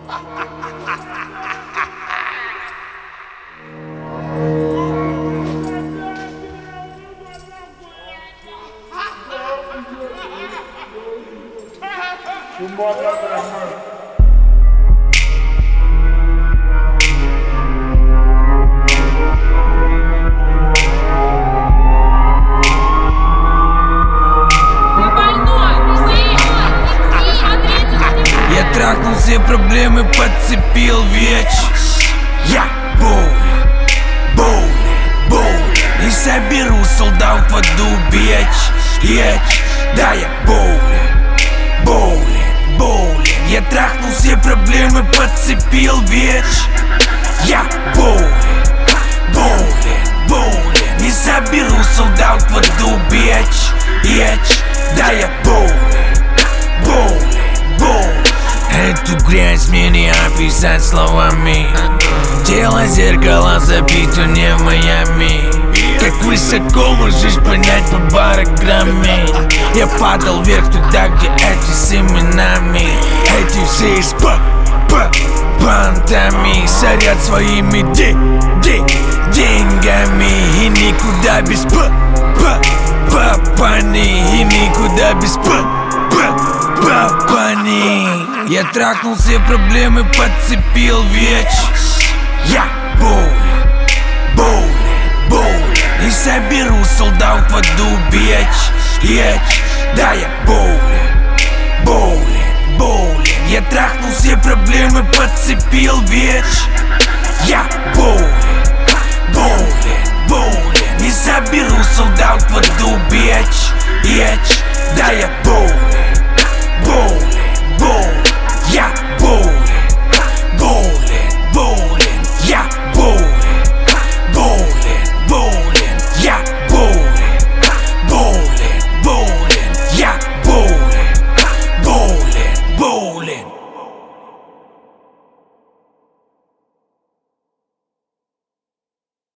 Я трахнул все проблемы, подцепил веч. Я боулер, не соберу солдат в аду, бич. Да, я боулер. Я трахнул все проблемы, подцепил веч. Я боулер, не соберу солдат в аду, бич. Да, я боулер. Эту грязь мне не описать словами. Тело зеркала забито не в Майами. Как высоко можешь понять по барограмме. Я падал вверх туда, где эти с именами. Эти все из пантами сорят своими деньгами. И никуда без папани. И никуда без папани. Я трахнул все проблемы, подцепил веч. Я боулер, не соберу солдат в аду, бич. Да, я боулер. Я трахнул все проблемы, подцепил веч. Я боулер, не соберу солдат в аду, бич. Да, я боулер.